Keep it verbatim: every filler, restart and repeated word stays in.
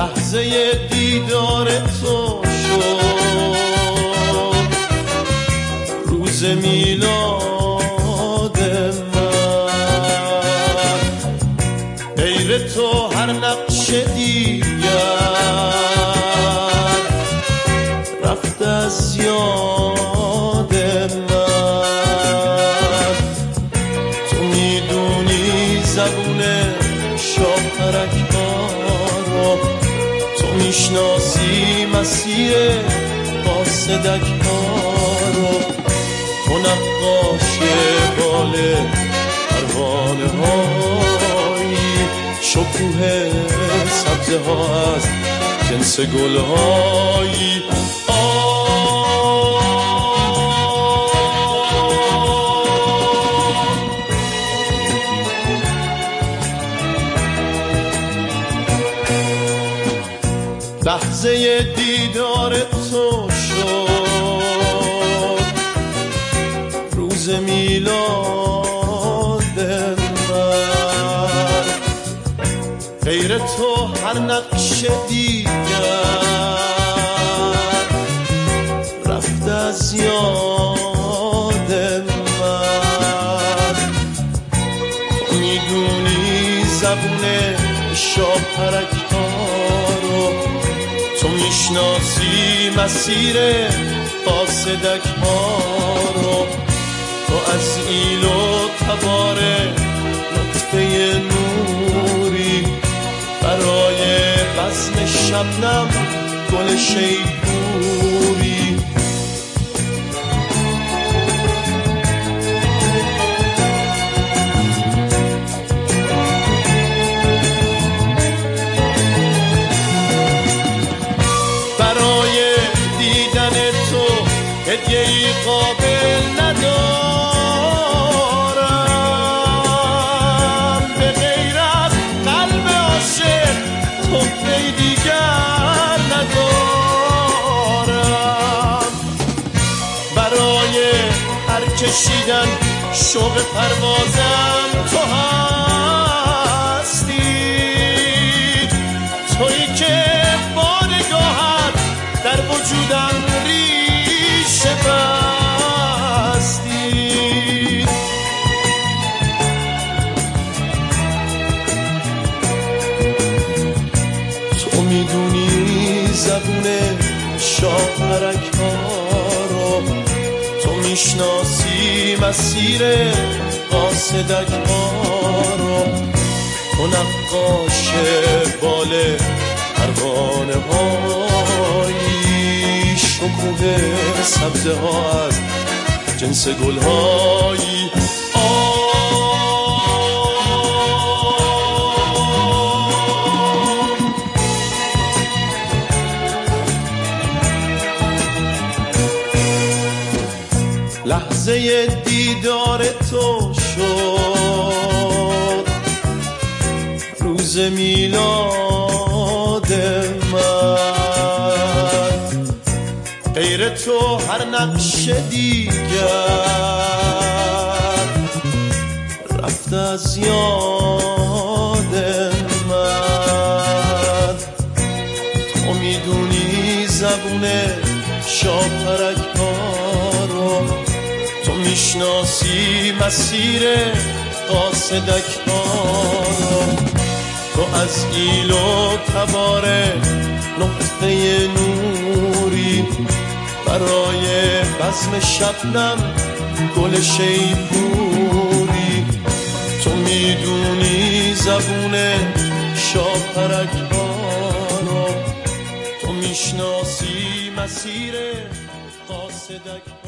لحظه دیدار تو شد روز میلاد من، غیر تو هر نقش دیگر رفت از یاد من. تو میدونی زبون شاپرک ها رو، تو میشناسی مسیر قاصدک ها رو، تو نقاش بال پروانه هایی، شکوه سبزه ها از جنس گل هایی. لحظه دیدار تو شد روز میلاد من، غیر تو هر نقش دیگر رفت از یاد من. تو میدونی زبون شاپرک ها رو، تو میشناسی مسیر قاصدک ها رو، تو از ایل و تبار نطفه نوری، برای بزم شبنم گل شیپوری. هدیه‌ای قابل ندارم به غیر از قلب عاشق، تحفه‌ای دیگر ندارم. برای هر کشیدن شوق پروازم تو هستی، تویی که با نگاهت در وجودم بستی. تو میدونی زبون شاپرک ها رو، تو میشناسی مسیر قاصدک ها رو، تو نقاش بال پروانه هایی، شکوه سبزه ها از جنس گل هایی. لحظه دیدار تو شد روز میلاد من، غیر تو هر نقش دیگر رفت از یاد من. تو میدونی زبون شاپرک ها رو، تو میشناسی مسیر قاصدک ها رو، تو از ایل و تبار نقطه نوری، برای بزم شبنم گل شیپوری. تو میدونی زبون شاپرک ها رو، تو میشناسی مسیر قاصدک ها.